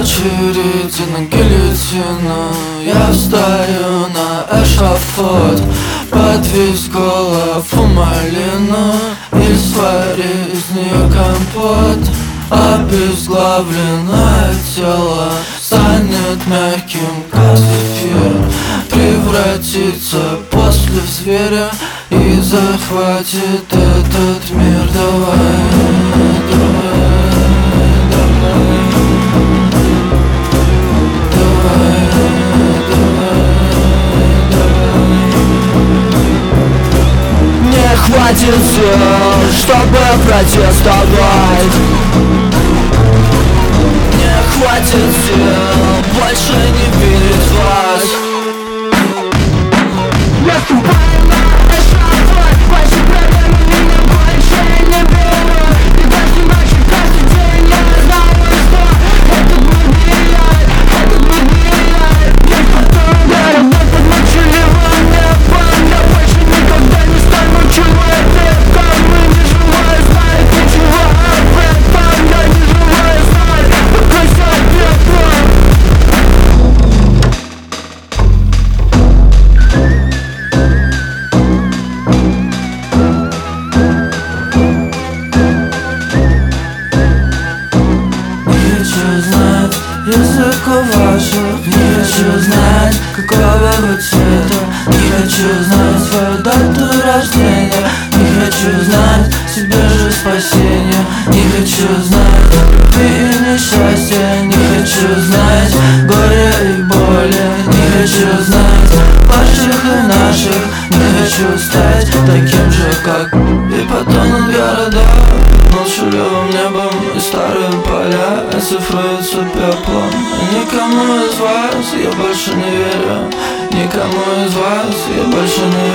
очереди на гильотину. Я встаю на эшафот под весь голову малину и свари из нее компот. Обезглавленное тело станет мягким, как зефир, превратится после в зверя и захватит этот мир. Давай, давай, давай, давай, давай. Не хватит сил, чтобы протестовать. Не хватит сил больше не видеть вас. Я ступаю на эшафот, больше времени мне больше не беру. И каждый ночь, и каждый день я знаю, что это будет я. Есть потом, я работаю молчаливым небом. Я больше никогда не стану человеком. Мы не живой, знаете чего об этом. Я не живой, знаю, пока сядет. Не хочу знать языка ваших, не хочу знать какого вы цвета, не хочу знать свою дату рождения, не хочу знать себе же спасения, не хочу знать любви и несчастья, не хочу знать горя и боли, не хочу знать ваших и наших, не хочу стать таким же, как и потонут города молчаливым небом, и старые поля оцифруются пеплом. Никому из вас я больше не верю, никому из вас я больше не